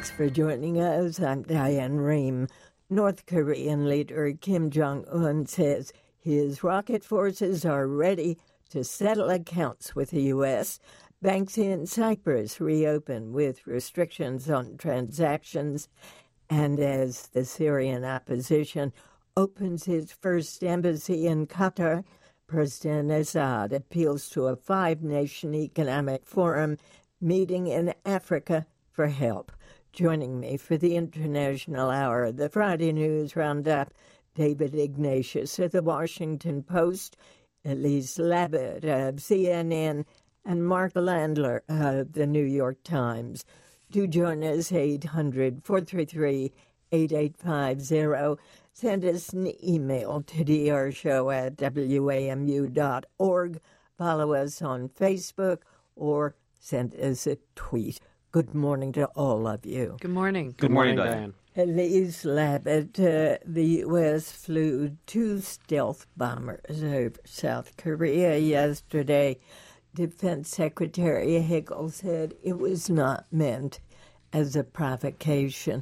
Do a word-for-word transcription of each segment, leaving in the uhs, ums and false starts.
Thanks for joining us. I'm Diane Rehm. North Korean leader Kim Jong-un says his rocket forces are ready to settle accounts with the U S. Banks in Cyprus reopen with restrictions on transactions. And as the Syrian opposition opens its first embassy in Qatar, President Assad appeals to a five-nation economic forum meeting in Africa for help. Joining me for the International Hour, the Friday News Roundup, David Ignatius of the Washington Post, Elise Labott of C N N, and Mark Landler of the New York Times. Do join us, eight hundred, four three three, eight eight five zero. Send us an email to d r show at w a m u dot org. Follow us on Facebook or send us a tweet. Good morning to all of you. Good morning. Good, Good morning, morning, Diane. Elise Labott, uh, the U S flew two stealth bombers over South Korea yesterday. Defense Secretary Hickel said it was not meant as a provocation.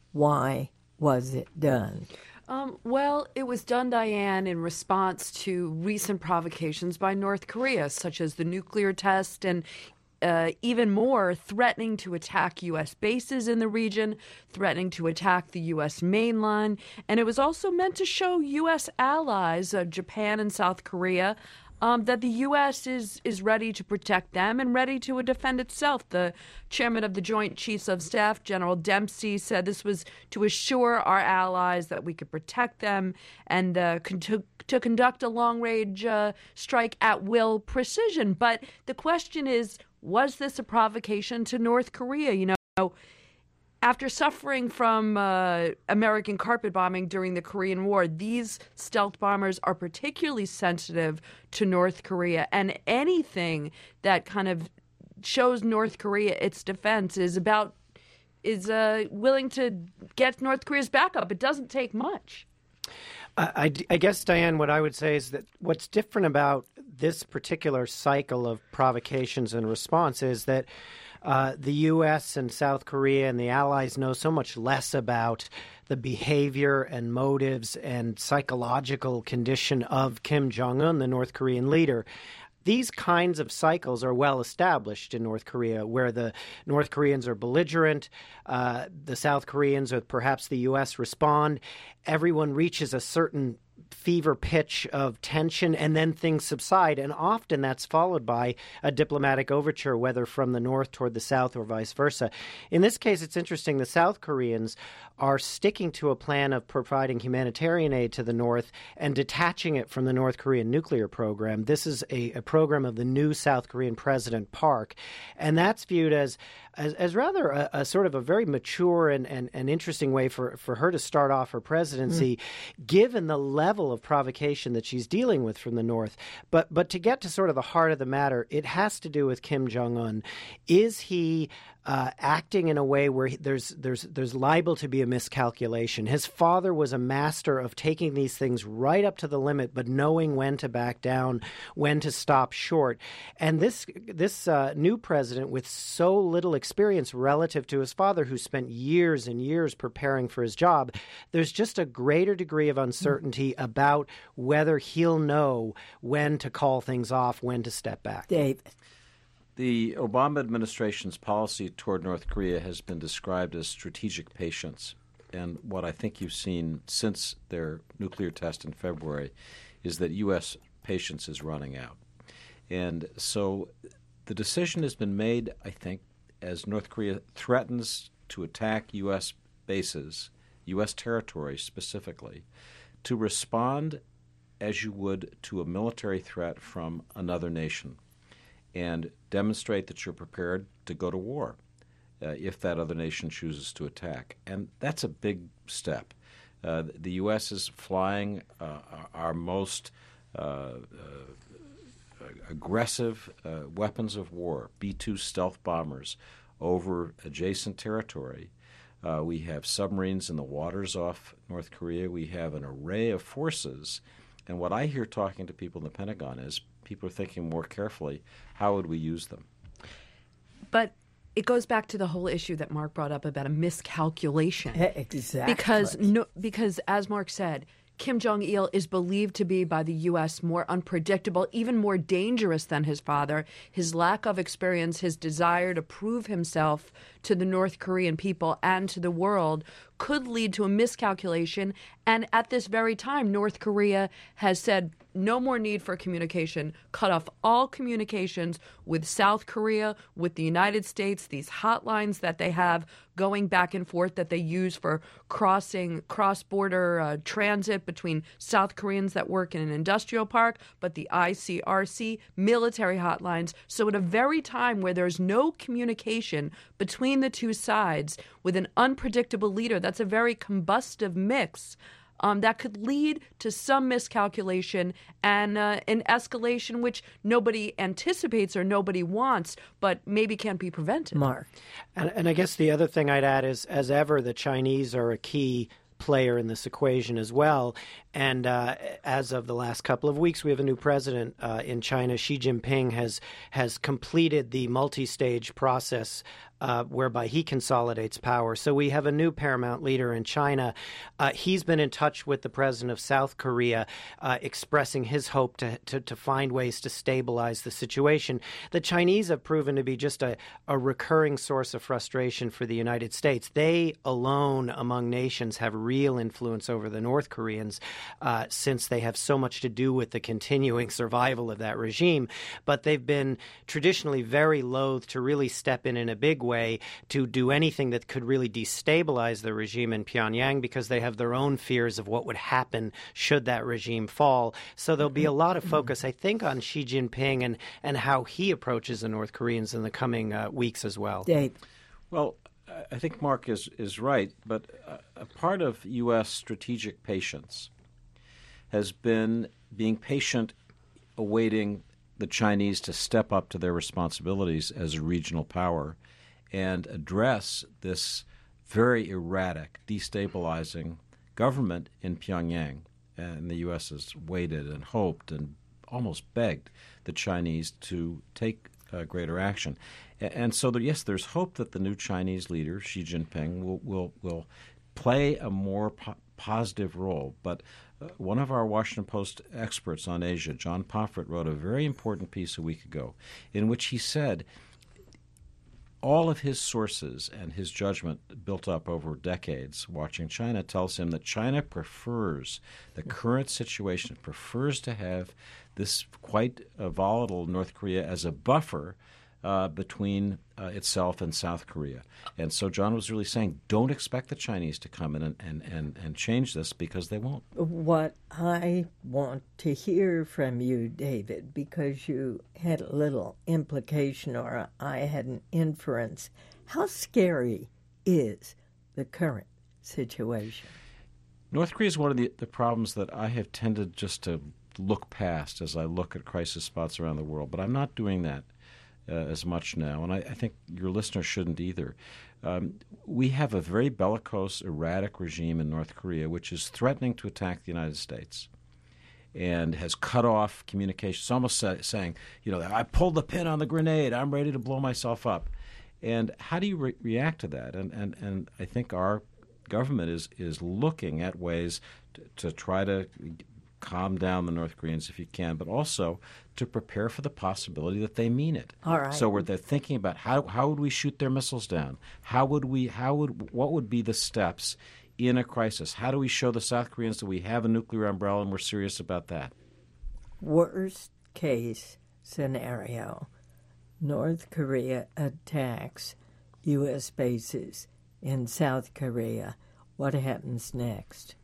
Why was it done? Um, well, it was done, Diane, in response to recent provocations by North Korea, such as the nuclear test and Uh, even more, threatening to attack U S bases in the region, threatening to attack the U S mainland. And it was also meant to show U S allies, uh, Japan and South Korea, um, that the U S is, is ready to protect them and ready to defend itself. The chairman of the Joint Chiefs of Staff, General Dempsey, said this was to assure our allies that we could protect them and uh, con- to, to conduct a long-range uh, strike at will precision. But the question is, was this a provocation to North Korea? You know, after suffering from uh, American carpet bombing during the Korean War, these stealth bombers are particularly sensitive to North Korea. And anything that kind of shows North Korea its defense is about is uh, willing to get North Korea's backup. It doesn't take much. I, I guess, Diane, what I would say is that what's different about this particular cycle of provocations and response is that uh, the U S and South Korea and the allies know so much less about the behavior and motives and psychological condition of Kim Jong-un, the North Korean leader. These kinds of cycles are well established in North Korea, where the North Koreans are belligerent, uh, the South Koreans or perhaps the U S respond. Everyone reaches a certain fever pitch of tension, and then things subside. And often that's followed by a diplomatic overture, whether from the north toward the south or vice versa. In this case, it's interesting. The South Koreans are sticking to a plan of providing humanitarian aid to the north and detaching it from the North Korean nuclear program. This is a, a program of the new South Korean President Park, and that's viewed as as, as rather a, a sort of a very mature and, and, and interesting way for, for her to start off her presidency, mm. given the level of provocation that she's dealing with from the north. But but to get to sort of the heart of the matter, it has to do with Kim Jong-un. Is he uh, acting in a way where he, there's there's there's liable to be a miscalculation? His father was a master of taking these things right up to the limit, but knowing when to back down, when to stop short. And this this uh, new president, with so little experience relative to his father, who spent years and years preparing for his job, there's just a greater degree of uncertainty mm. about whether he'll know when to call things off, when to step back. Dave. The Obama administration's policy toward North Korea has been described as strategic patience. And what I think you've seen since their nuclear test in February is that U S patience is running out. And so the decision has been made, I think, as North Korea threatens to attack U S bases, U S territory specifically, to respond as you would to a military threat from another nation and demonstrate that you're prepared to go to war uh, if that other nation chooses to attack. And that's a big step. Uh, the U S is flying uh, our most uh, uh, aggressive uh, weapons of war, B two stealth bombers, over adjacent territory. Uh, we have submarines in the waters off North Korea. We have an array of forces. And what I hear talking to people in the Pentagon is people are thinking more carefully, how would we use them? But it goes back to the whole issue that Mark brought up about a miscalculation. Exactly. Because, no, because as Mark said, Kim Jong-il is believed to be by the U S more unpredictable, even more dangerous than his father. His lack of experience, his desire to prove himself to the North Korean people and to the world could lead to a miscalculation. And at this very time, North Korea has said no more need for communication, cut off all communications with South Korea, with the United States, these hotlines that they have going back and forth that they use for crossing cross-border uh, transit between South Koreans that work in an industrial park, but the I C R C, military hotlines. So at a very time where there's no communication between the two sides with an unpredictable leader, that's a very combustive mix. Um, that could lead to some miscalculation and uh, an escalation which nobody anticipates or nobody wants, but maybe can't be prevented. Mark. And, and I guess the other thing I'd add is, as ever, the Chinese are a key player in this equation as well. And uh, as of the last couple of weeks, we have a new president uh, in China. Xi Jinping has has completed the multi-stage process uh, whereby he consolidates power. So we have a new paramount leader in China. Uh, he's been in touch with the president of South Korea, uh, expressing his hope to, to, to find ways to stabilize the situation. The Chinese have proven to be just a, a recurring source of frustration for the United States. They alone among nations have real influence over the North Koreans, Uh, since they have so much to do with the continuing survival of that regime. But they've been traditionally very loath to really step in in a big way to do anything that could really destabilize the regime in Pyongyang, because they have their own fears of what would happen should that regime fall. So there'll be a lot of focus, I think, on Xi Jinping and, and how he approaches the North Koreans in the coming uh, weeks as well. Dave. Well, I think Mark is, is right, but a, a part of U S strategic patience has been being patient, awaiting the Chinese to step up to their responsibilities as a regional power and address this very erratic, destabilizing government in Pyongyang. And the U S has waited and hoped and almost begged the Chinese to take uh, greater action. And so, there, yes, there's hope that the new Chinese leader, Xi Jinping, will will, will play a more po- positive role. But uh, one of our Washington Post experts on Asia, John Pomfret, wrote a very important piece a week ago in which he said all of his sources and his judgment built up over decades watching China tells him that China prefers the current situation, prefers to have this quite uh, volatile North Korea as a buffer Uh, between uh, itself and South Korea. And so John was really saying, don't expect the Chinese to come in and, and, and, and change this, because they won't. What I want to hear from you, David, because you had a little implication or I had an inference, how scary is the current situation? North Korea is one of the, the problems that I have tended just to look past as I look at crisis spots around the world, but I'm not doing that Uh, as much now, and I, I think your listeners shouldn't either. Um, we have a very bellicose, erratic regime in North Korea, which is threatening to attack the United States and has cut off communication. It's almost say, saying, you know, I pulled the pin on the grenade. I'm ready to blow myself up. And how do you re- react to that? And, and and I think our government is is looking at ways to, to try to calm down the North Koreans if you can, but also to prepare for the possibility that they mean it. All right. So where they're thinking about how how would we shoot their missiles down? How would we how would what would be the steps in a crisis? How do we show the South Koreans that we have a nuclear umbrella and we're serious about that? Worst case scenario, North Korea attacks U S bases in South Korea. What happens next?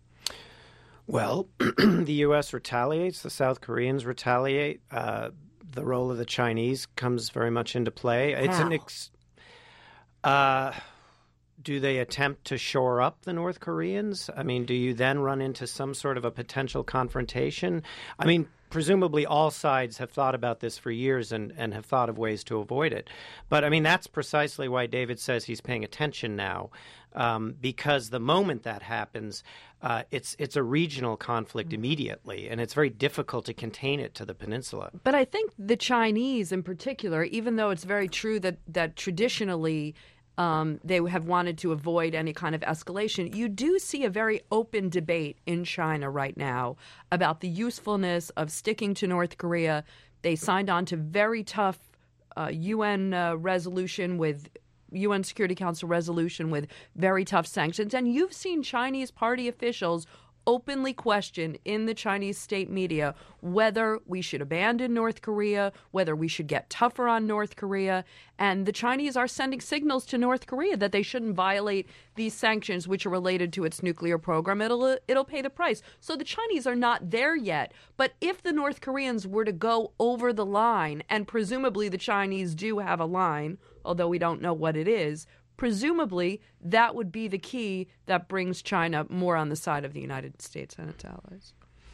Well, the U S retaliates, the South Koreans retaliate. Uh, the role of the Chinese comes very much into play. It's How? an ex- uh, do they attempt to shore up the North Koreans? I mean, do you then run into some sort of a potential confrontation? I mean, presumably all sides have thought about this for years and, and have thought of ways to avoid it. But, I mean, that's precisely why David says he's paying attention now, um, because the moment that happens, uh, it's it's a regional conflict immediately, and it's very difficult to contain it to the peninsula. But I think the Chinese in particular, even though it's very true that, that traditionally Um, they have wanted to avoid any kind of escalation, you do see a very open debate in China right now about the usefulness of sticking to North Korea. They signed on to very tough uh, U N uh, resolution with U N Security Council resolution with very tough sanctions. And you've seen Chinese party officials openly question in the Chinese state media whether we should abandon North Korea, whether we should get tougher on North Korea. And the Chinese are sending signals to North Korea that they shouldn't violate these sanctions, which are related to its nuclear program. It'll, it'll pay the price. So the Chinese are not there yet. But if the North Koreans were to go over the line, and presumably the Chinese do have a line, although we don't know what it is, presumably, that would be the key that brings China more on the side of the United States and its allies.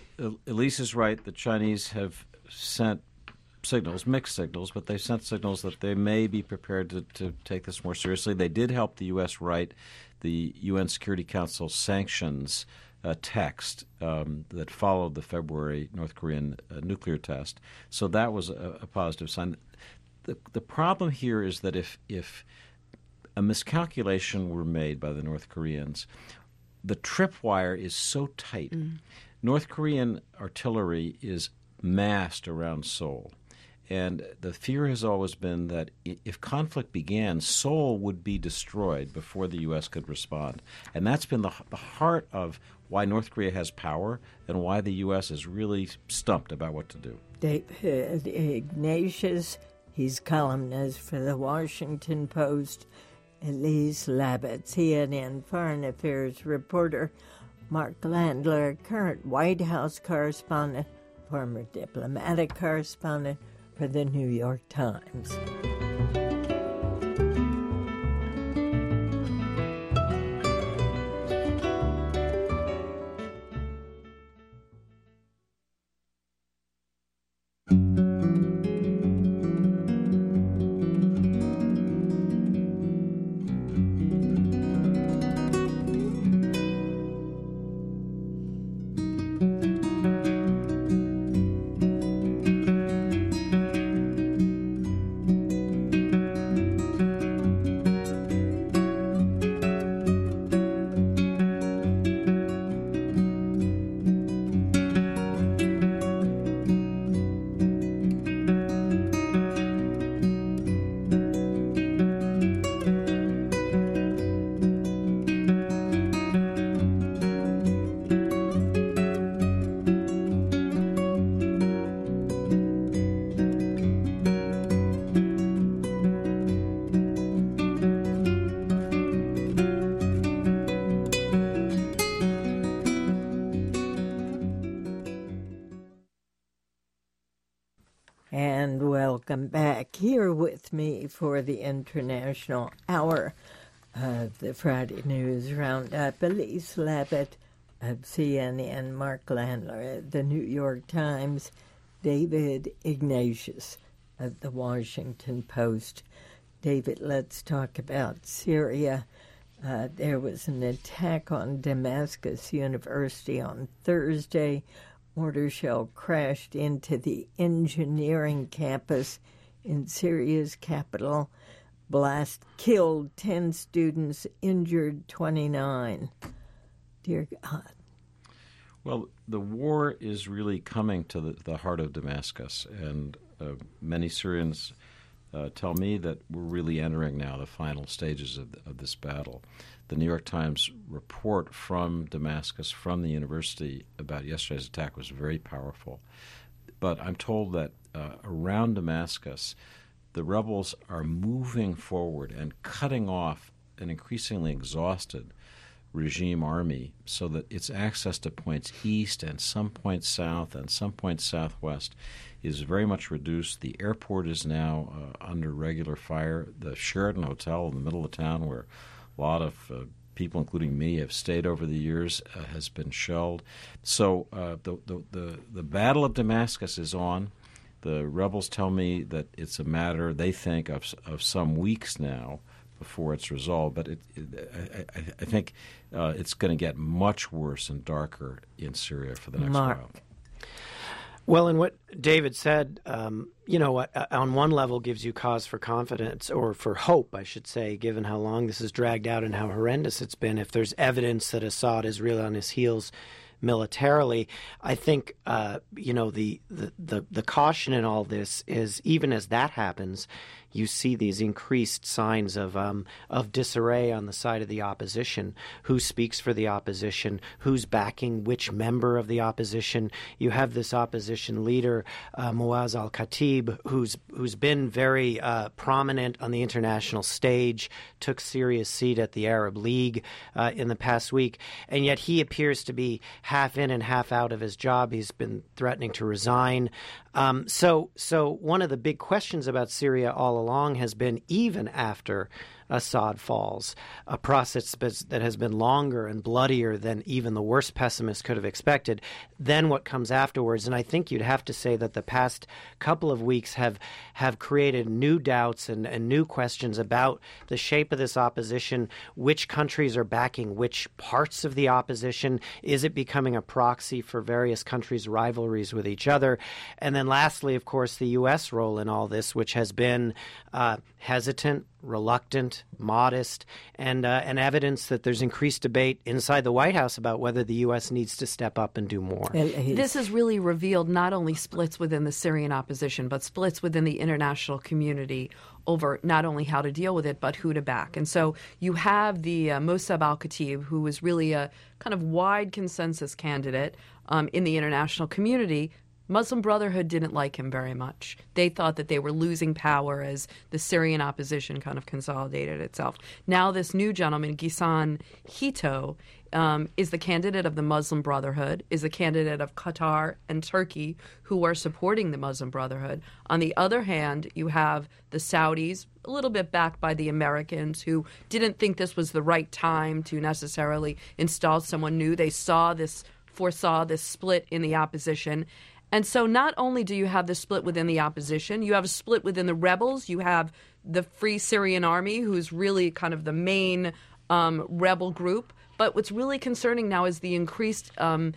Elise is right. The Chinese have sent signals, mixed signals, but they sent signals that they may be prepared to, to take this more seriously. They did help the U S write the U N Security Council sanctions uh, text um, that followed the February North Korean uh, nuclear test. So that was a, a positive sign. The, the problem here is that if if a miscalculation were made by the North Koreans, the tripwire is so tight. Mm. North Korean artillery is massed around Seoul. And the fear has always been that if conflict began, Seoul would be destroyed before the U S could respond. And that's been the, the heart of why North Korea has power and why the U S is really stumped about what to do. David Ignatius, he's columnist for the Washington Post. Elise Labott, C N N Foreign Affairs reporter. Mark Landler, current White House correspondent, former diplomatic correspondent for the New York Times. And welcome back. Here with me for the International Hour of the Friday News Roundup, Elise Labott of C N N, Mark Landler of the New York Times, David Ignatius of the Washington Post. David, let's talk about Syria. Uh, there was an attack on Damascus University on Thursday. Mortar shell crashed into the engineering campus in Syria's capital. Blast killed ten students, injured twenty-nine. Dear God. Well, the war is really coming to the, the heart of Damascus, and uh, many Syrians uh, tell me that we're really entering now the final stages of, of this battle. The New York Times report from Damascus, from the university, about yesterday's attack was very powerful. But I'm told that uh, around Damascus, the rebels are moving forward and cutting off an increasingly exhausted regime army so that its access to points east and some points south and some points southwest is very much reduced. The airport is now uh, under regular fire. The Sheraton Hotel in the middle of town, where a lot of uh, people, including me, have stayed over the years, uh, has been shelled. So uh, the, the, the, the Battle of Damascus is on. The rebels tell me that it's a matter, they think, of, of some weeks now before it's resolved. But it, it, I, I think uh, it's going to get much worse and darker in Syria for the next Mark. while. Well, and what David said, um, you know, uh, on one level gives you cause for confidence, or for hope, I should say, given how long this has dragged out and how horrendous it's been. If there's evidence that Assad is really on his heels militarily, I think, uh, you know, the, the, the, the caution in all this is, even as that happens, you see these increased signs of um, of disarray on the side of the opposition. Who speaks for the opposition? Who's backing which member of the opposition? You have this opposition leader, uh, Muaz al-Khatib, who's who's been very uh, prominent on the international stage, took Syria's seat at the Arab League uh, in the past week, and yet he appears to be half in and half out of his job. He's been threatening to resign. Um, so, so one of the big questions about Syria all along has been, even after Assad falls, a process that has been longer and bloodier than even the worst pessimists could have expected, then what comes afterwards. And I think you'd have to say that the past couple of weeks have have created new doubts and, and new questions about the shape of this opposition, which countries are backing which parts of the opposition. Is it becoming a proxy for various countries' rivalries with each other? And then lastly, of course, the U S role in all this, which has been uh, hesitant, reluctant, modest, and uh, and evidence that there's increased debate inside the White House about whether the U S needs to step up and do more. This has really revealed not only splits within the Syrian opposition, but splits within the international community over not only how to deal with it, but who to back. And so you have the uh, Mossab al-Khatib, who was really a kind of wide consensus candidate um, in the international community. Muslim Brotherhood didn't like him very much. They thought that they were losing power as the Syrian opposition kind of consolidated itself. Now this new gentleman, Ghassan Hito, um, is the candidate of the Muslim Brotherhood, is the candidate of Qatar and Turkey, who are supporting the Muslim Brotherhood. On the other hand, you have the Saudis, a little bit backed by the Americans, who didn't think this was the right time to necessarily install someone new. They saw this, foresaw this split in the opposition. And so not only do you have the split within the opposition, you have a split within the rebels. You have the Free Syrian Army, who's really kind of the main um, rebel group. But what's really concerning now is the increased um,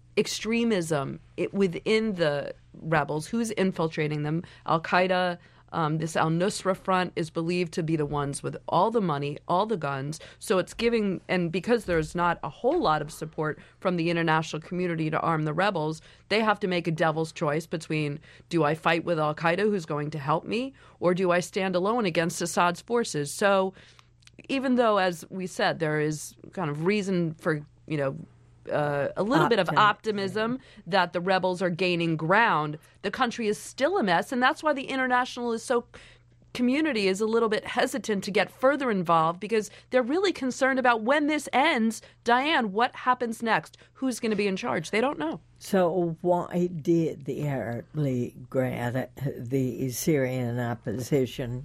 extremism it, within the rebels. Who's infiltrating them? Al-Qaeda. Um, this al-Nusra Front is believed to be the ones with all the money, all the guns. So it's giving, and because there's not a whole lot of support from the international community to arm the rebels, they have to make a devil's choice between, do I fight with al-Qaeda, who's going to help me, or do I stand alone against Assad's forces? So even though, as we said, there is kind of reason for, you know, Uh, a little bit of optimism that the rebels are gaining ground, the country is still a mess, and that's why the international is so community is a little bit hesitant to get further involved, because they're really concerned about when this ends. Diane, what happens next? Who's going to be in charge? They don't know. So why did the Arab League grant the Syrian opposition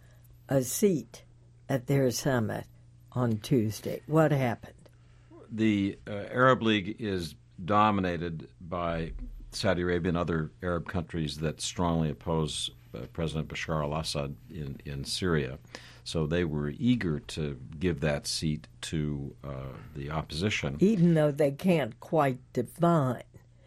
a seat at their summit on Tuesday? What happened? The uh, Arab League is dominated by Saudi Arabia and other Arab countries that strongly oppose uh, President Bashar al-Assad in, in Syria. So they were eager to give that seat to uh, the opposition. Even though they can't quite define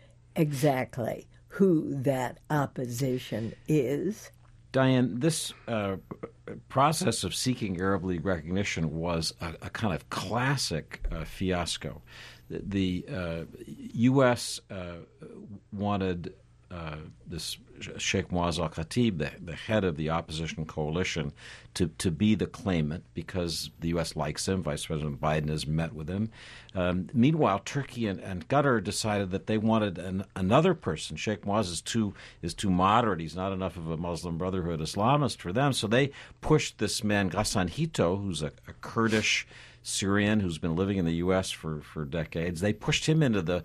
exactly who that opposition is. Diane, this uh, process of seeking Arab League recognition was a, a kind of classic uh, fiasco. The, the uh, U S uh, wanted uh, this Sheikh Muaz al-Khatib, the, the head of the opposition coalition, to, to be the claimant because the U S likes him. Vice President Biden has met with him. Um, meanwhile, Turkey and, and Qatar decided that they wanted an, another person. Sheikh Muaz is too, is too moderate. He's not enough of a Muslim Brotherhood Islamist for them. So they pushed this man, Ghassan Hito, who's a, a Kurdish Syrian who's been living in the U S for, for decades. They pushed him into the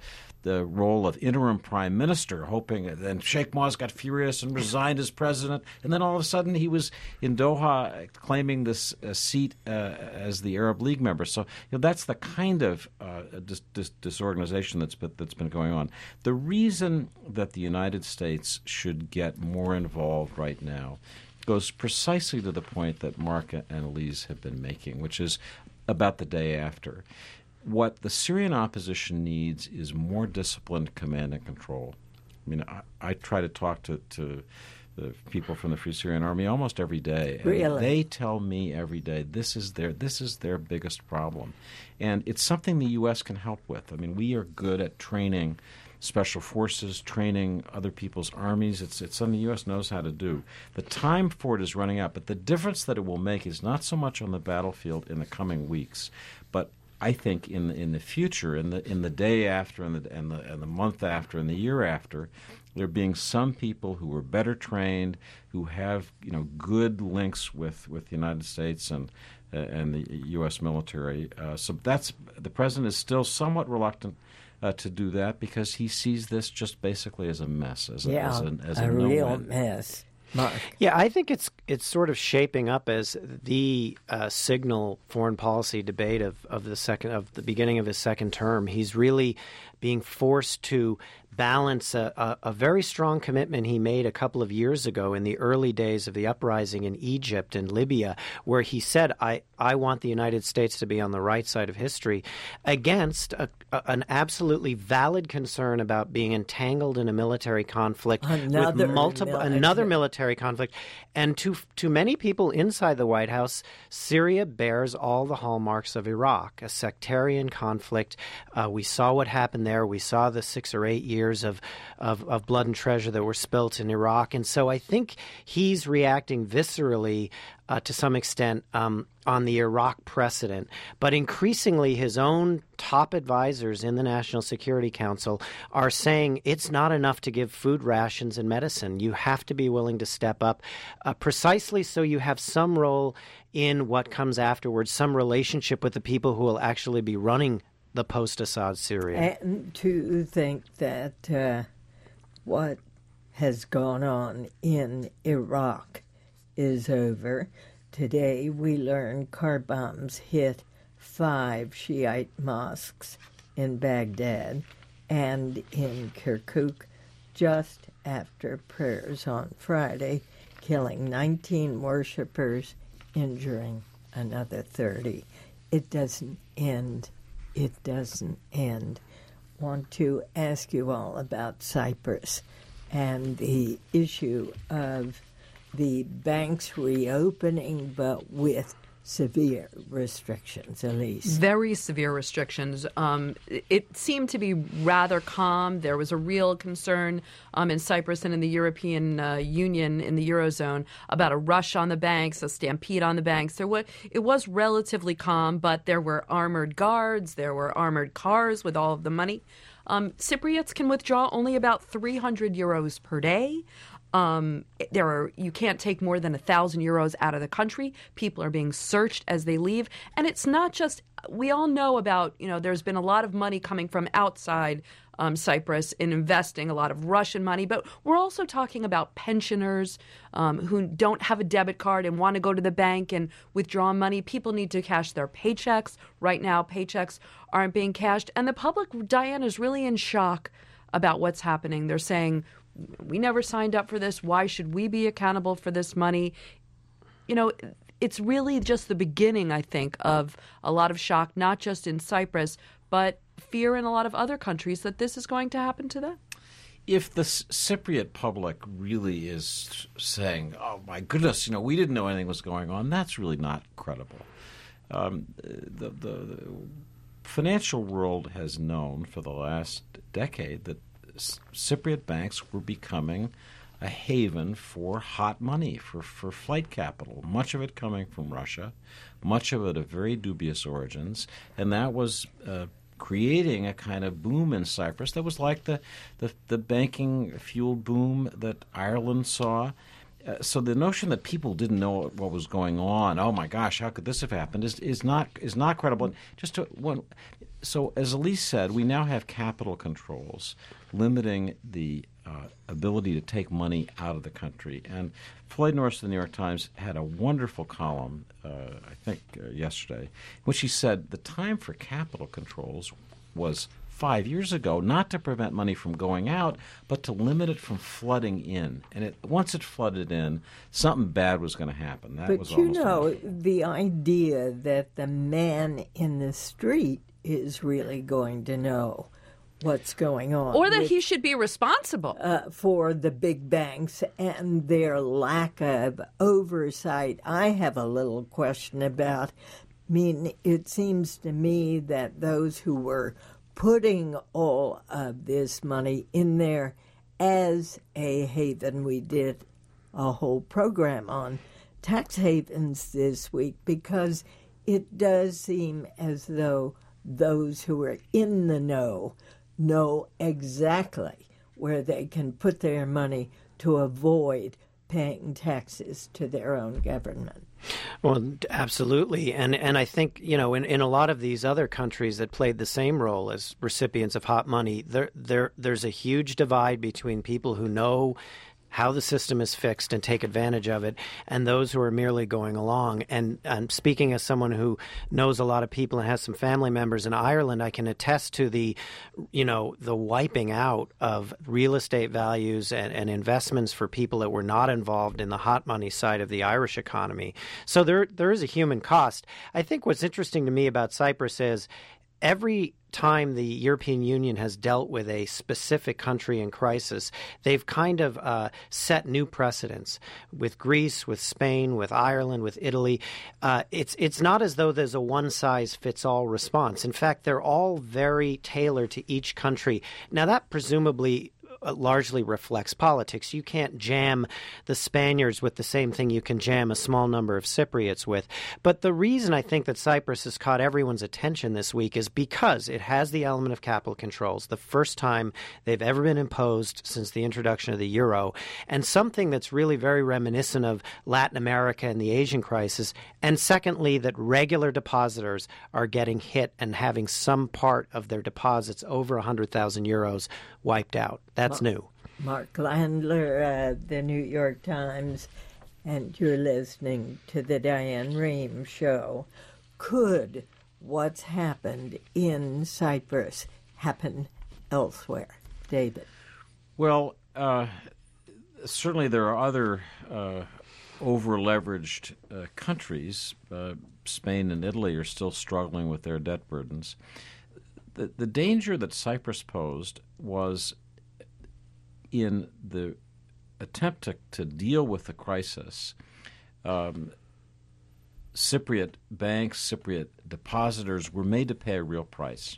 the role of interim prime minister, hoping. Then Sheikh Moaz got furious and resigned as president, and then all of a sudden he was in Doha claiming this uh, seat uh, as the Arab League member. So you know, that's the kind of uh, dis- dis- disorganization that's been, that's been going on. The reason that the United States should get more involved right now goes precisely to the point that Mark and Elise have been making, which is about the day after. What the Syrian opposition needs is more disciplined command and control. I mean, I, I try to talk to, to the people from the Free Syrian Army almost every day. And really? They tell me every day this is their this is their biggest problem. And it's something the U S can help with. I mean, we are good at training special forces, training other people's armies. It's it's something the U S knows how to do. The time for it is running out, but the difference that it will make is not so much on the battlefield in the coming weeks, but I think in the, in the future, in the in the day after, and the and the and the month after, and the year after, there being some people who are better trained, who have you know good links with, with the United States and uh, and the U S military. Uh, so that's the president is still somewhat reluctant uh, to do that because he sees this just basically as a mess, as a, yeah, as a, as a, a no real win. mess. Mark. Yeah, I think it's it's sort of shaping up as the uh, signal foreign policy debate of, of the second of the beginning of his second term. He's really being forced to balance a, a, a very strong commitment he made a couple of years ago in the early days of the uprising in Egypt and Libya, where he said, I, I want the United States to be on the right side of history, against a, a, an absolutely valid concern about being entangled in a military conflict Another with multiple military. another military conflict. And to to many people inside the White House, Syria bears all the hallmarks of Iraq, a sectarian conflict. Uh, we saw what happened there. We saw the six or eight years Of, of, of blood and treasure that were spilt in Iraq. And so I think he's reacting viscerally uh, to some extent um, on the Iraq precedent. But increasingly, his own top advisors in the National Security Council are saying it's not enough to give food rations and medicine. You have to be willing to step up uh, precisely so you have some role in what comes afterwards, some relationship with the people who will actually be running the post-Assad Syria. And to think that uh, what has gone on in Iraq is over. Today we learned car bombs hit five Shiite mosques in Baghdad and in Kirkuk just after prayers on Friday, killing nineteen worshippers, injuring another thirty. It doesn't end. It doesn't end. Want to ask you all about Cyprus and the issue of the banks reopening, but with severe restrictions, Elise. Very severe restrictions. Um, it seemed to be rather calm. There was a real concern um, in Cyprus and in the European uh, Union, in the Eurozone, about a rush on the banks, a stampede on the banks. There was, it was relatively calm, but there were armored guards, there were armored cars with all of the money. Um, Cypriots can withdraw only about three hundred euros per day. Um, there are you can't take more than a thousand euros out of the country. People are being searched as they leave, and it's not just. We all know about you know. There's been a lot of money coming from outside um, Cyprus in investing, a lot of Russian money, but we're also talking about pensioners um, who don't have a debit card and want to go to the bank and withdraw money. People need to cash their paychecks. Right now, paychecks aren't being cashed, and the public, Diane, is really in shock about what's happening. They're saying, we never signed up for this. Why should we be accountable for this money? You know, it's really just the beginning, I think, of a lot of shock, not just in Cyprus, but fear in a lot of other countries that this is going to happen to them. If the Cypriot public really is saying, oh, my goodness, you know, we didn't know anything was going on, that's really not credible. Um, the, the, the financial world has known for the last decade that Cypriot banks were becoming a haven for hot money, for, for flight capital, much of it coming from Russia, much of it of very dubious origins, and that was uh, creating a kind of boom in Cyprus that was like the, the, the banking-fueled boom that Ireland saw. uh, so the notion that people didn't know what was going on, oh my gosh, how could this have happened, is is not is not credible. Just to, one, so as Elise said, we now have capital controls limiting the uh, ability to take money out of the country. And Floyd Norris of the New York Times had a wonderful column, uh, I think uh, yesterday, in which he said the time for capital controls was five years ago, not to prevent money from going out, but to limit it from flooding in. And it, once it flooded in, something bad was going to happen. That but was you know, finished. The idea that the man in the street is really going to know what's going on. Or that with, he should be responsible. Uh, for the big banks and their lack of oversight, I have a little question about. I mean, it seems to me that those who were putting all of this money in there as a haven, we did a whole program on tax havens this week, because it does seem as though those who are in the know know exactly where they can put their money to avoid paying taxes to their own government. Well, absolutely. And and I think, you know, in, in a lot of these other countries that played the same role as recipients of hot money, there there there's a huge divide between people who know how the system is fixed and take advantage of it, and those who are merely going along. And, and speaking as someone who knows a lot of people and has some family members in Ireland, I can attest to the, you know, the wiping out of real estate values and, and investments for people that were not involved in the hot money side of the Irish economy. So there there is a human cost. I think what's interesting to me about Cyprus is every time the European Union has dealt with a specific country in crisis, they've kind of uh, set new precedents with Greece, with Spain, with Ireland, with Italy. Uh, it's it's not as though there's a one-size-fits-all response. In fact, they're all very tailored to each country. Now, that presumably largely reflects politics. You can't jam the Spaniards with the same thing you can jam a small number of Cypriots with. But the reason I think that Cyprus has caught everyone's attention this week is because it has the element of capital controls, the first time they've ever been imposed since the introduction of the euro, and something that's really very reminiscent of Latin America and the Asian crisis. And secondly, that regular depositors are getting hit and having some part of their deposits over one hundred thousand euros wiped out. That's new. Mark Landler, uh, the New York Times, and you're listening to the Diane Rehm Show. Could what's happened in Cyprus happen elsewhere? David? Well, uh, certainly there are other uh, over-leveraged uh, countries. Uh, Spain and Italy are still struggling with their debt burdens. The, the danger that Cyprus posed was in the attempt to, to deal with the crisis. Um, Cypriot banks, Cypriot depositors were made to pay a real price.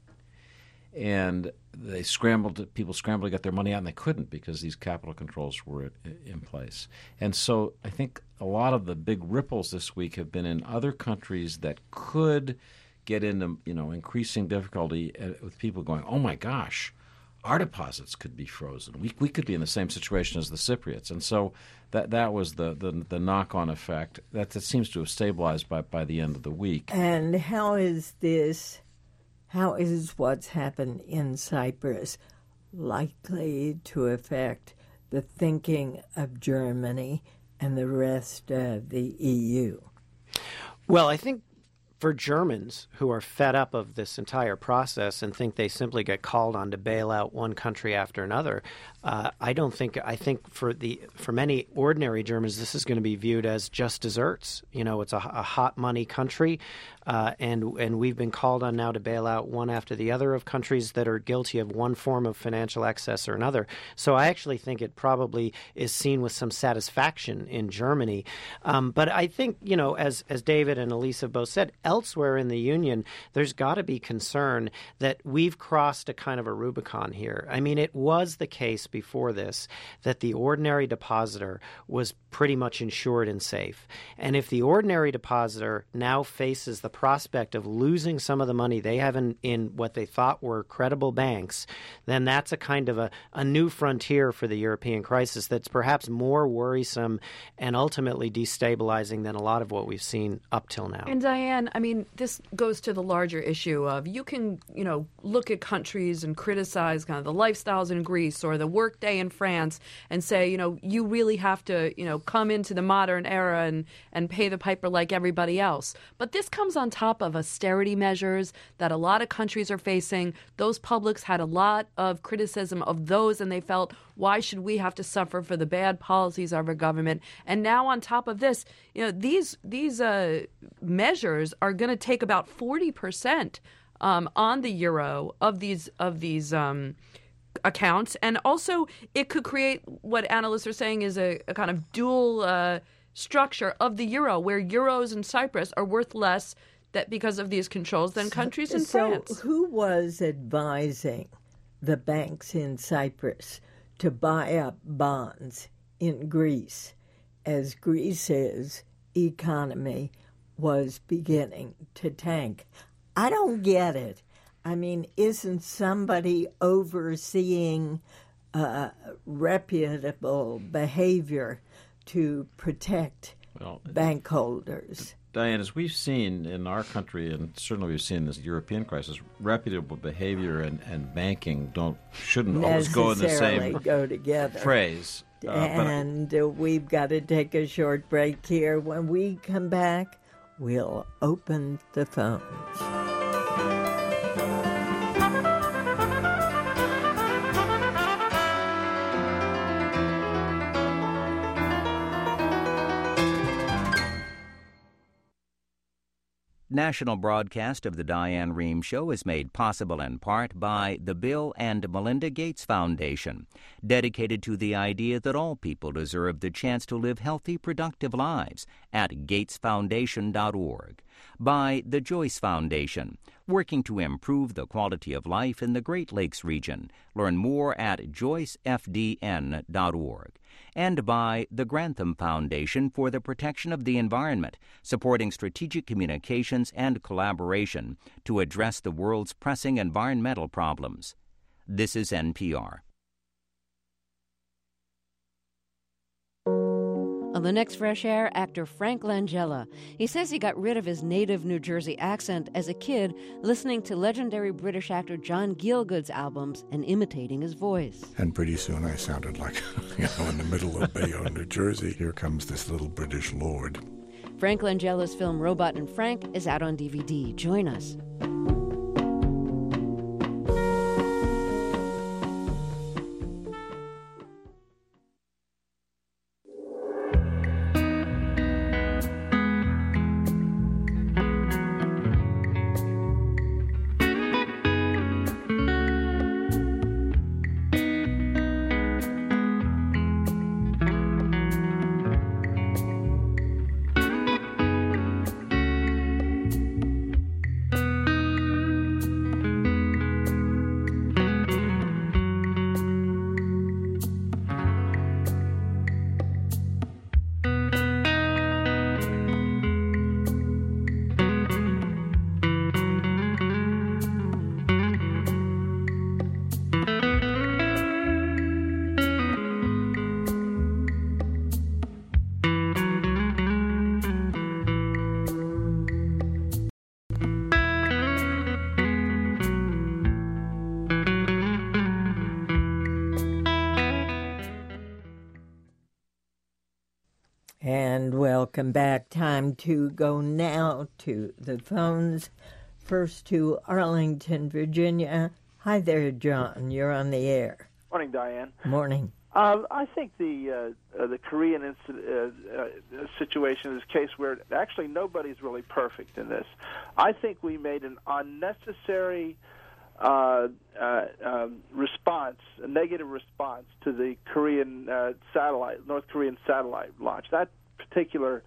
And they scrambled, to, people scrambled to get their money out, and they couldn't because these capital controls were in place. And so I think a lot of the big ripples this week have been in other countries that could get into, you know, increasing difficulty with people going, oh my gosh, our deposits could be frozen. We we could be in the same situation as the Cypriots. And so that that was the, the, the knock-on effect. That, that seems to have stabilized by, by the end of the week. And how is this, how is what's happened in Cyprus likely to affect the thinking of Germany and the rest of the E U? Well, I think for Germans who are fed up of this entire process and think they simply get called on to bail out one country after another, uh, I don't think I think for the for many ordinary Germans this is going to be viewed as just desserts. You know, it's a, a hot money country, uh, and and we've been called on now to bail out one after the other of countries that are guilty of one form of financial excess or another. So I actually think it probably is seen with some satisfaction in Germany. Um, but I think, you know, as as David and Elise have both said, elsewhere in the Union, there's got to be concern that we've crossed a kind of a Rubicon here. I mean, it was the case before this that the ordinary depositor was pretty much insured and safe. And if the ordinary depositor now faces the prospect of losing some of the money they have in, in what they thought were credible banks, then that's a kind of a, a new frontier for the European crisis that's perhaps more worrisome and ultimately destabilizing than a lot of what we've seen up till now. And Diane, I mean, this goes to the larger issue of you can, you know, look at countries and criticize kind of the lifestyles in Greece or the workday in France and say, you know, you really have to, you know, come into the modern era and, and pay the piper like everybody else. But this comes on top of austerity measures that a lot of countries are facing. Those publics had a lot of criticism of those, and they felt, why should we have to suffer for the bad policies of our government? And now on top of this, you know, these these uh, measures are going to take about forty percent um, on the euro of these of these um, accounts, and also it could create what analysts are saying is a, a kind of dual uh, structure of the euro, where euros in Cyprus are worth less that because of these controls than countries in so France. So who was advising the banks in Cyprus to buy up bonds in Greece as Greece's economy was beginning to tank? I don't get it. I mean, isn't somebody overseeing uh, reputable behavior to protect well, bank holders? Diane, as we've seen in our country, and certainly we've seen in this European crisis, reputable behavior and, and banking don't shouldn't always go in the same go together. phrase. Uh, and uh, we've got to take a short break here. When we come back, we'll open the phones. National broadcast of the Diane Rehm Show is made possible in part by the Bill and Melinda Gates Foundation, dedicated to the idea that all people deserve the chance to live healthy, productive lives at gates foundation dot org. By the Joyce Foundation, working to improve the quality of life in the Great Lakes region. Learn more at joyce f d n dot org. And by the Grantham Foundation for the Protection of the Environment, supporting strategic communications and collaboration to address the world's pressing environmental problems. This is N P R. On the next Fresh Air, actor Frank Langella. He says he got rid of his native New Jersey accent as a kid listening to legendary British actor John Gielgud's albums and imitating his voice. And pretty soon I sounded like, you know, in the middle of Bayonne, New Jersey, here comes this little British lord. Frank Langella's film Robot and Frank is out on D V D. Join us. And welcome back. Time to go now to the phones. First to Arlington, Virginia. Hi there, John. You're on the air. Morning, Diane. Morning. Uh, I think the uh, uh, the Korean inc- uh, uh, situation is a case where actually nobody's really perfect in this. I think we made an unnecessary uh, uh, um, response, a negative response to the Korean uh, satellite, North Korean satellite launch. That particular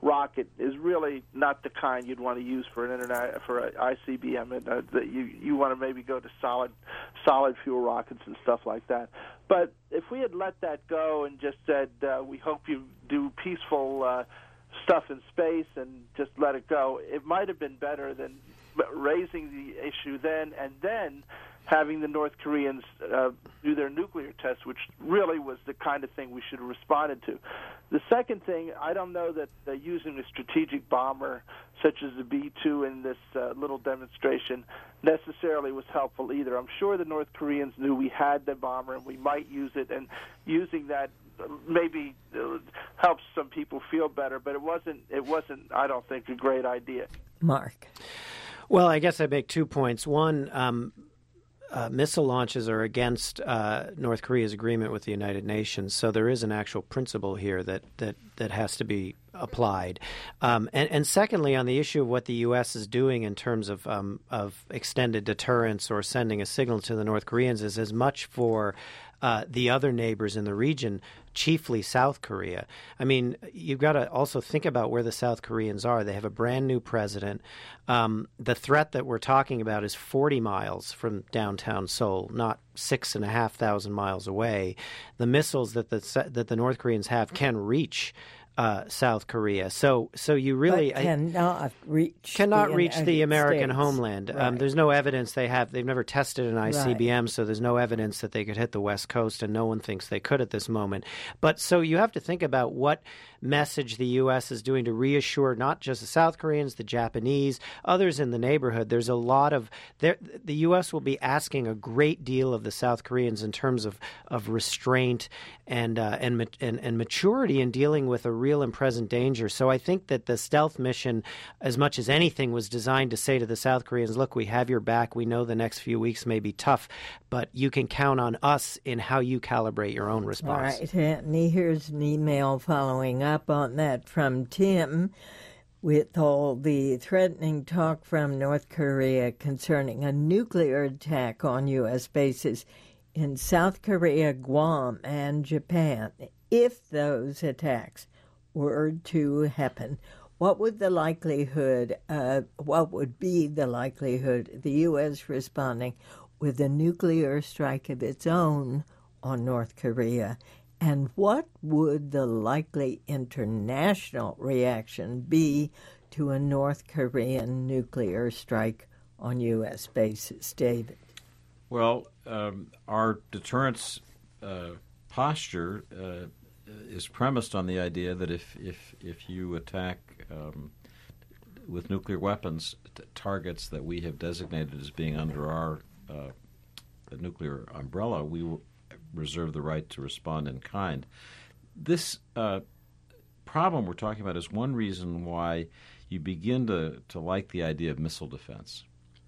rocket is really not the kind you'd want to use for an internet for an I C B M. And, uh, that you you want to maybe go to solid solid fuel rockets and stuff like that. But if we had let that go and just said uh, we hope you do peaceful uh, stuff in space and just let it go, it might have been better than raising the issue then and then having the North Koreans uh, do their nuclear tests, which really was the kind of thing we should have responded to. The second thing, I don't know that uh, using a strategic bomber such as the B two in this uh, little demonstration necessarily was helpful either. I'm sure the North Koreans knew we had the bomber and we might use it, and using that maybe uh, helps some people feel better, but it wasn't, it wasn't, I don't think, a great idea. Mark. Well, I guess I make two points. One, um, Uh, missile launches are against uh, North Korea's agreement with the United Nations, so there is an actual principle here that that, that has to be applied. Um, and, and secondly, on the issue of what the U S is doing in terms of um, of extended deterrence or sending a signal to the North Koreans is as much for uh, the other neighbors in the region, chiefly South Korea. I mean, you've got to also think about where the South Koreans are. They have a brand new president. Um, the threat that we're talking about is forty miles from downtown Seoul, not six and a half thousand miles away. The missiles that the that the North Koreans have can reach Uh, South Korea. So so you really but cannot I, reach cannot the reach the American States. homeland. Right. Um, there's no evidence they have. They've never tested an I C B M, right. so there's no evidence that they could hit the West Coast, and no one thinks they could at this moment. But so you have to think about what message the U S is doing to reassure not just the South Koreans, the Japanese, others in the neighborhood. There's a lot of there. The U S will be asking a great deal of the South Koreans in terms of of restraint and uh, and, and and maturity in dealing with a real and present danger. So I think that the stealth mission, as much as anything, was designed to say to the South Koreans, look, we have your back. We know the next few weeks may be tough, but you can count on us in how you calibrate your own response. All right, Anthony, here's an email following up on that from Tim. With all the threatening talk from North Korea concerning a nuclear attack on U S bases in South Korea, Guam, and Japan, if those attacks were to happen, what would the likelihood, uh, what would be the likelihood of the U S responding with a nuclear strike of its own on North Korea? And what would the likely international reaction be to a North Korean nuclear strike on U S bases? David? Well, um, our deterrence uh, posture uh, is premised on the idea that if if, if you attack um, with nuclear weapons t- targets that we have designated as being under our uh, nuclear umbrella, we will reserve the right to respond in kind. This uh, problem we're talking about is one reason why you begin to, to like the idea of missile defense,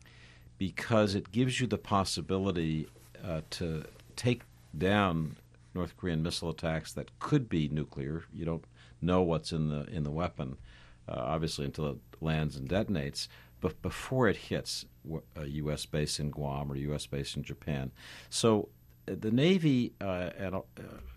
because it gives you the possibility uh, to take down North Korean missile attacks that could be nuclear. You don't know what's in the in the weapon, uh, obviously, until it lands and detonates, but before it hits a U S base in Guam or U S base in Japan. So the Navy uh, and uh,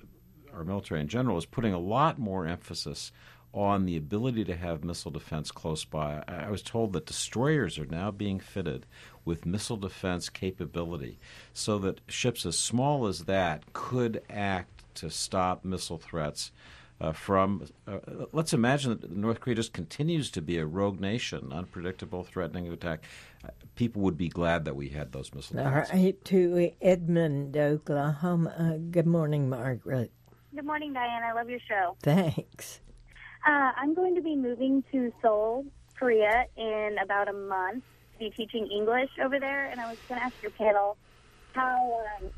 our military in general is putting a lot more emphasis on the ability to have missile defense close by. I, I was told that destroyers are now being fitted with missile defense capability so that ships as small as that could act to stop missile threats uh, from uh, – let's imagine that North Korea just continues to be a rogue nation, unpredictable, threatening to attack. Uh, people would be glad that we had those missile defenses. All right, to Edmond, Oklahoma. Uh, good morning, Margaret. Good morning, Diane. I love your show. Thanks. Uh, I'm going to be moving to Seoul, Korea, in about a month to be teaching English over there, and I was going to ask your panel how... Um...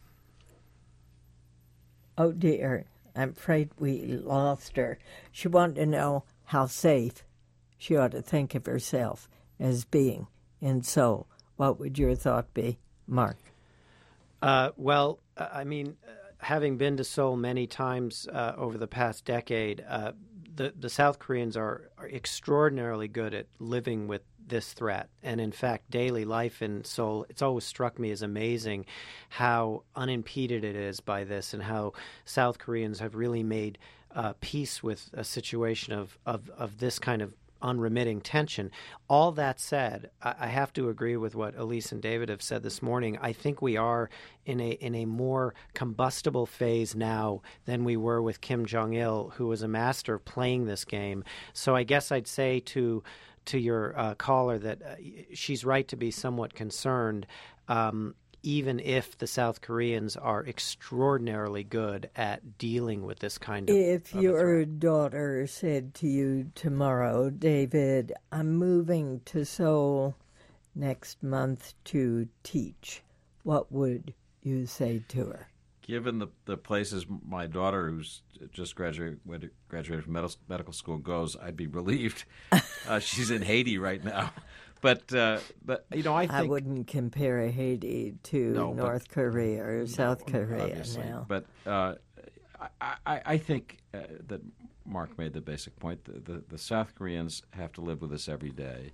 Oh, dear. I'm afraid we lost her. She wanted to know how safe she ought to think of herself as being in Seoul. What would your thought be, Mark? Uh, well, I mean, having been to Seoul many times uh, over the past decade, uh, the, the South Koreans are, are extraordinarily good at living with this threat. And in fact, daily life in Seoul, it's always struck me as amazing how unimpeded it is by this and how South Koreans have really made uh, peace with a situation of, of, of this kind of unremitting tension. All that said, I, I have to agree with what Elise and David have said this morning. I think we are in a in a more combustible phase now than we were with Kim Jong-il, who was a master of playing this game. So I guess I'd say to to your uh, caller that uh, she's right to be somewhat concerned, um, even if the South Koreans are extraordinarily good at dealing with this kind of If of your daughter said to you tomorrow, David, I'm moving to Seoul next month to teach, what would you say to her? Given the, the places my daughter, who's just graduated, graduated from medical, medical school, goes, I'd be relieved. Uh, she's in Haiti right now. But, uh, but you know, I think... I wouldn't compare Haiti to no, North but, Korea or South no, Korea obviously. now. But uh, I, I, I think uh, that Mark made the basic point. The, the, the South Koreans have to live with this every day.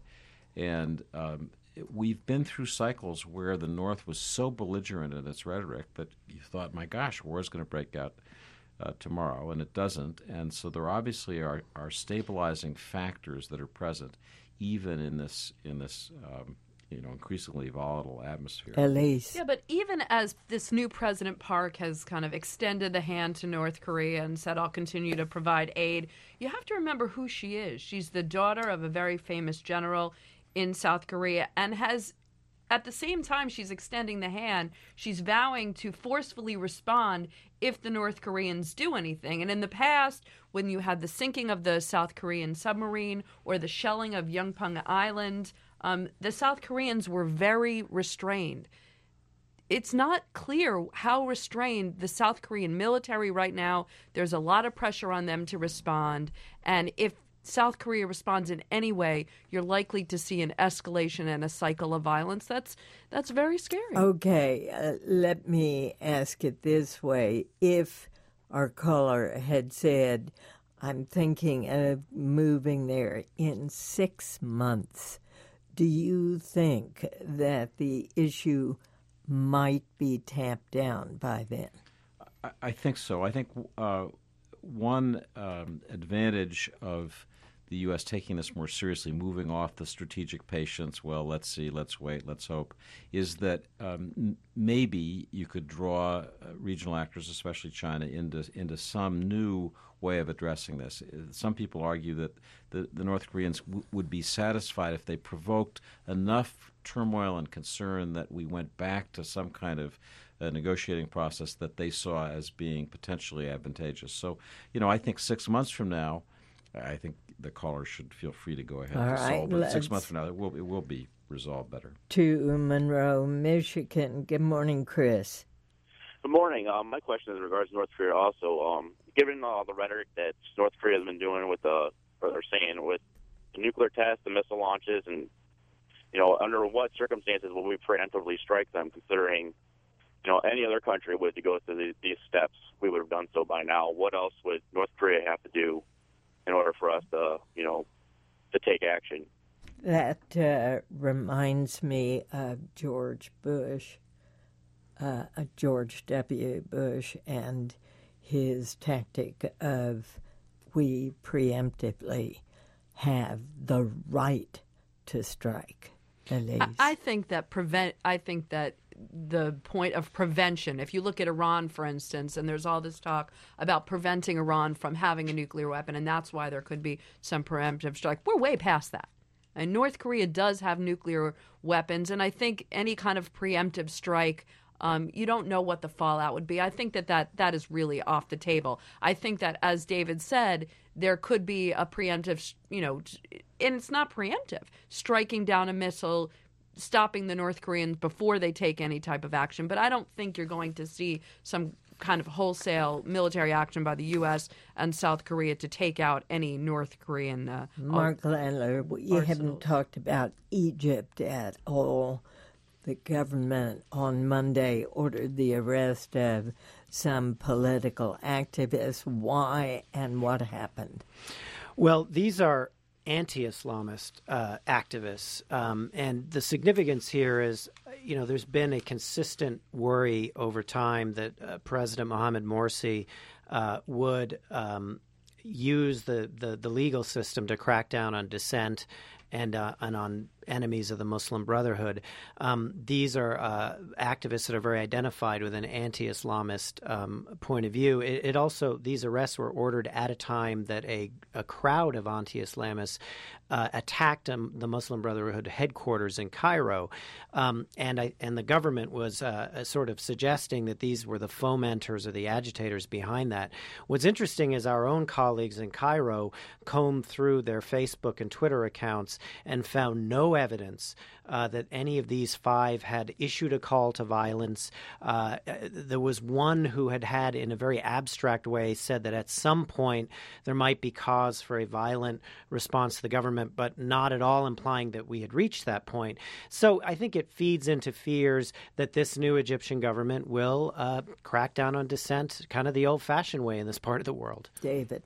And um, it, we've been through cycles where the North was so belligerent in its rhetoric that you thought, my gosh, war is going to break out uh, tomorrow, and it doesn't. And so there obviously are, are stabilizing factors that are present even in this in this um, you know increasingly volatile atmosphere. Elise. Yeah, but even as this new President Park has kind of extended the hand to North Korea and said, I'll continue to provide aid, you have to remember who she is. She's the daughter of a very famous general in South Korea and has, at the same time she's extending the hand, she's vowing to forcefully respond if the North Koreans do anything. And in the past, when you had the sinking of the South Korean submarine or the shelling of Yeongpyeong Island, um, the South Koreans were very restrained. It's not clear how restrained the South Korean military right now. There's a lot of pressure on them to respond. And if South Korea responds in any way, you're likely to see an escalation and a cycle of violence. That's that's very scary. Okay, uh, let me ask it this way. If our caller had said, I'm thinking of moving there in six months, do you think that the issue might be tamped down by then? I, I think so. I think uh, one um, advantage of the U S taking this more seriously, moving off the strategic patience, well, let's see, let's wait, let's hope, is that um, n- maybe you could draw uh, regional actors, especially China, into into some new way of addressing this. Some people argue that the, the North Koreans w- would be satisfied if they provoked enough turmoil and concern that we went back to some kind of uh, negotiating process that they saw as being potentially advantageous. So, you know, I think six months from now, I think the caller should feel free to go ahead All to right, solve. But six let's- months from now, it will it will be resolved better. To Monroe, Michigan. Good morning, Chris. Good morning. Um, my question is in regards to North Korea also. Um, given all the rhetoric that North Korea has been doing with the, or they're saying with the nuclear tests, the missile launches, and, you know, under what circumstances will we preemptively strike them, considering, you know, any other country would to go through the, these steps, we would have done so by now. What else would North Korea have to do in order for us to, you know, to take action? That uh, reminds me of George Bush, uh, George W. Bush, and his tactic of we preemptively have the right to strike. Elise. I, I think that prevent. I think that the point of prevention. If you look at Iran, for instance, and there's all this talk about preventing Iran from having a nuclear weapon, and that's why there could be some preemptive strike. We're way past that. And North Korea does have nuclear weapons, and I think any kind of preemptive strike, um, you don't know what the fallout would be. I think that, that that is really off the table. I think that, as David said, there could be a preemptive, you know, and it's not preemptive, striking down a missile, stopping the North Koreans before they take any type of action. But I don't think you're going to see some kind of wholesale military action by the U S and South Korea to take out any North Korean uh, Mark Landler, you arsenals. haven't talked about Egypt at all. The government on Monday ordered the arrest of some political activists. Why and what happened? Well, these are anti-Islamist uh, activists. Um, and the significance here is, you know, there's been a consistent worry over time that uh, President Mohamed Morsi uh, would um, use the, the, the legal system to crack down on dissent and uh, and on enemies of the Muslim Brotherhood. Um, these are uh, activists that are very identified with an anti-Islamist um, point of view. It, it also, these arrests were ordered at a time that a, a crowd of anti-Islamists uh, attacked um, the Muslim Brotherhood headquarters in Cairo, um, and I, and the government was uh, sort of suggesting that these were the fomenters or the agitators behind that. What's interesting is our own colleagues in Cairo combed through their Facebook and Twitter accounts and found no evidence uh, that any of these five had issued a call to violence. Uh, there was one who had had, in a very abstract way, said that at some point there might be cause for a violent response to the government, but not at all implying that we had reached that point. So I think it feeds into fears that this new Egyptian government will uh, crack down on dissent kind of the old-fashioned way in this part of the world. David.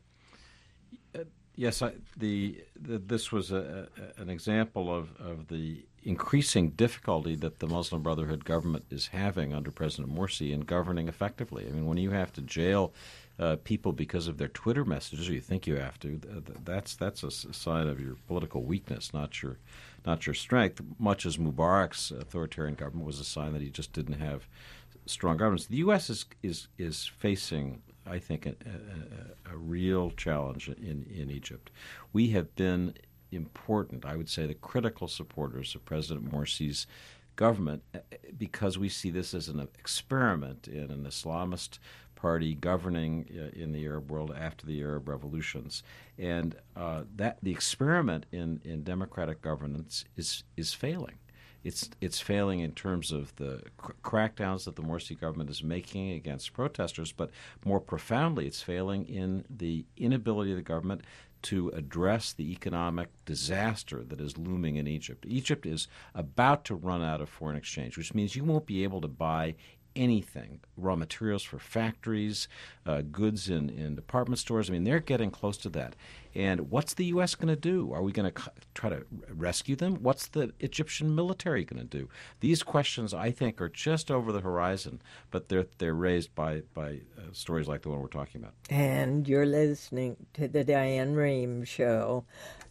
Yes, I, the, the this was a, a, an example of, of the increasing difficulty that the Muslim Brotherhood government is having under President Morsi in governing effectively. I mean, when you have to jail uh, people because of their Twitter messages, or you think you have to, th- that's that's a sign of your political weakness, not your not your strength. Much as Mubarak's authoritarian government was a sign that he just didn't have strong governance. The U S is is is facing, I think, a, a, a real challenge in, in Egypt. We have been important, I would say, the critical supporters of President Morsi's government because we see this as an experiment in an Islamist party governing in the Arab world after the Arab revolutions. And uh, that the experiment in, in democratic governance is is failing. It's it's failing in terms of the cr- crackdowns that the Morsi government is making against protesters, but more profoundly, it's failing in the inability of the government to address the economic disaster that is looming in Egypt. Egypt is about to run out of foreign exchange, which means you won't be able to buy anything, raw materials for factories, uh, goods in, in department stores. I mean, they're getting close to that. And what's the U S going to do? Are we going to c- try to rescue them? What's the Egyptian military going to do? These questions, I think, are just over the horizon, but they're they're raised by, by uh, stories like the one we're talking about. And you're listening to the Diane Rehm Show.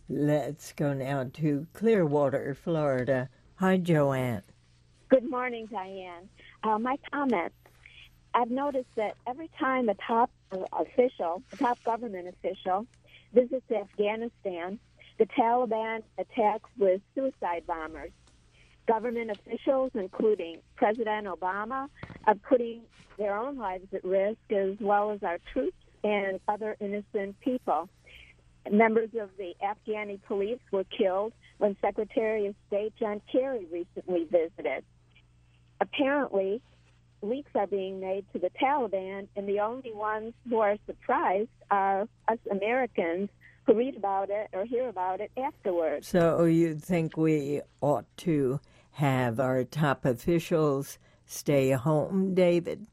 Let's go now to Clearwater, Florida. Hi, Joanne. Good morning, Diane. Uh, my comment, I've noticed that every time a top official, a top government official, visits Afghanistan, the Taliban attacks with suicide bombers. Government officials, including President Obama, are putting their own lives at risk, as well as our troops and other innocent people. Members of the Afghani police were killed when Secretary of State John Kerry recently visited. Apparently, leaks are being made to the Taliban, and the only ones who are surprised are us Americans who read about it or hear about it afterwards. So you think we ought to have our top officials stay home, David?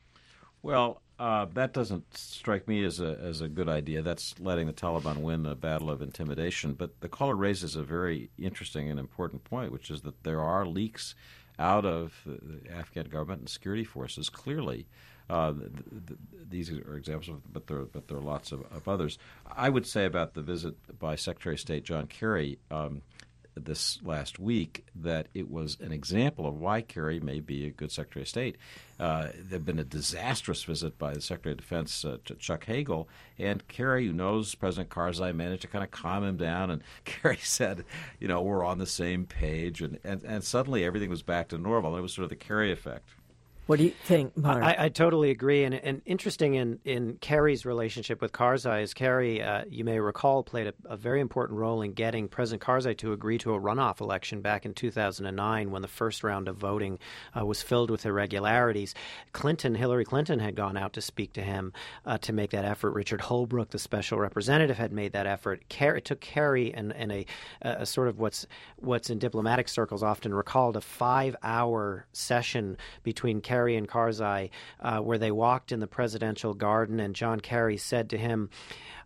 Well, uh, that doesn't strike me as a as a good idea. That's letting the Taliban win a battle of intimidation. But the caller raises a very interesting and important point, which is that there are leaks out of the Afghan government and security forces. Clearly, uh, th- th- these are examples, of, but there, but there are lots of, of others. I would say about the visit by Secretary of State John Kerry um, this last week that it was an example of why Kerry may be a good Secretary of State. Uh, there had been a disastrous visit by the Secretary of Defense, uh, Chuck Hagel, and Kerry, who knows President Karzai, managed to kind of calm him down, and Kerry said, you know, we're on the same page, and, and, and suddenly everything was back to normal. And it was sort of the Kerry effect. What do you think, Mark? I, I totally agree. And, and interesting in, in Kerry's relationship with Karzai is Kerry, uh, you may recall, played a, a very important role in getting President Karzai to agree to a runoff election back in two thousand nine when the first round of voting uh, was filled with irregularities. Clinton, Hillary Clinton, had gone out to speak to him uh, to make that effort. Richard Holbrooke, the special representative, had made that effort. Kerry, it took Kerry and, and a, a sort of what's, what's in diplomatic circles often recalled a five-hour session between Kerry Kerry and Karzai, uh, where they walked in the presidential garden, and John Kerry said to him,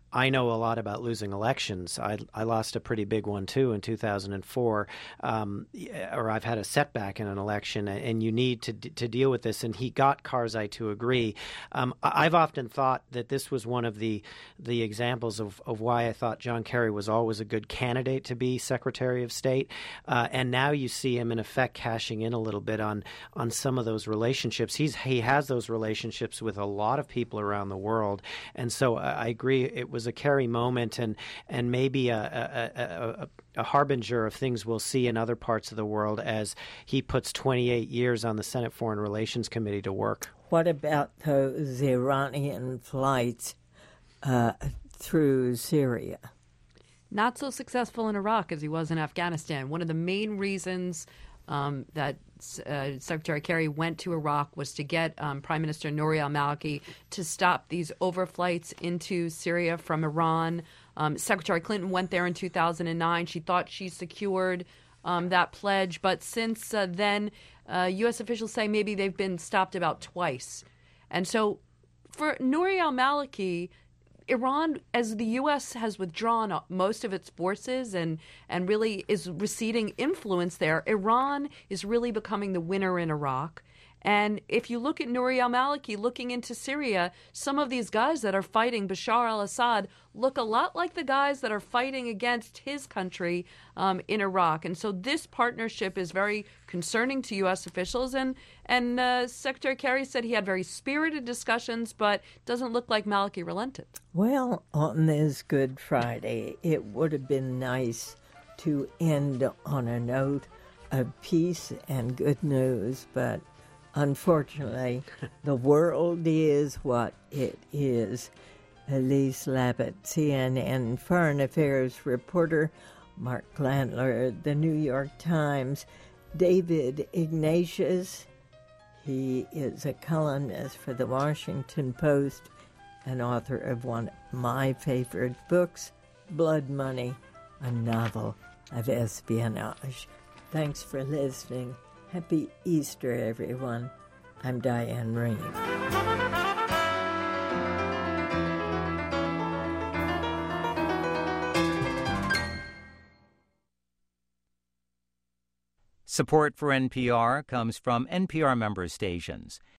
I know a lot about losing elections. I, I lost a pretty big one, too, in two thousand four, um, or I've had a setback in an election, and you need to to deal with this. And he got Karzai to agree. Um, I've often thought that this was one of the the examples of, of why I thought John Kerry was always a good candidate to be Secretary of State. Uh, and now you see him, in effect, cashing in a little bit on on some of those relationships. He's He has those relationships with a lot of people around the world. And so uh, I agree it was a Kerry moment and and maybe a, a, a, a harbinger of things we'll see in other parts of the world as he puts twenty-eight years on the Senate Foreign Relations Committee to work. What about those Iranian flights uh, through Syria? Not so successful in Iraq as he was in Afghanistan. One of the main reasons um, that Uh, Secretary Kerry went to Iraq was to get um, Prime Minister Nouri al-Maliki to stop these overflights into Syria from Iran. Um, Secretary Clinton went there in two thousand nine. She thought she secured um, that pledge. But since uh, then, uh, U S officials say maybe they've been stopped about twice. And so for Nouri al-Maliki, Iran, as the U S has withdrawn most of its forces and, and really is receding influence there, Iran is really becoming the winner in Iraq. And if you look at Nouri al-Maliki looking into Syria, some of these guys that are fighting Bashar al-Assad look a lot like the guys that are fighting against his country um, in Iraq. And so this partnership is very concerning to U S officials. And, and uh, Secretary Kerry said he had very spirited discussions, but doesn't look like Maliki relented. Well, on this Good Friday, it would have been nice to end on a note of peace and good news, but unfortunately, the world is what it is. Elise Labott, C N N Foreign Affairs reporter, Mark Landler, The New York Times, David Ignatius, he is a columnist for The Washington Post and author of one of my favorite books, Blood Money, a novel of espionage. Thanks for listening. Happy Easter, everyone. I'm Diane Rehm. Support for N P R comes from N P R member stations.